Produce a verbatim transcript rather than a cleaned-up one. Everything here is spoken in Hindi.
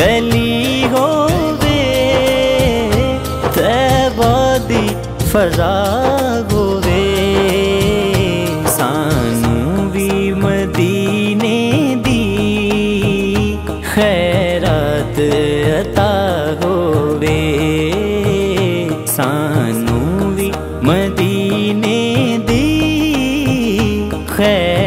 गली होवे तैबा दी फजा होवे सानू भी मदीने दी खैरात अता होवे सानू भी मदीने दी खैर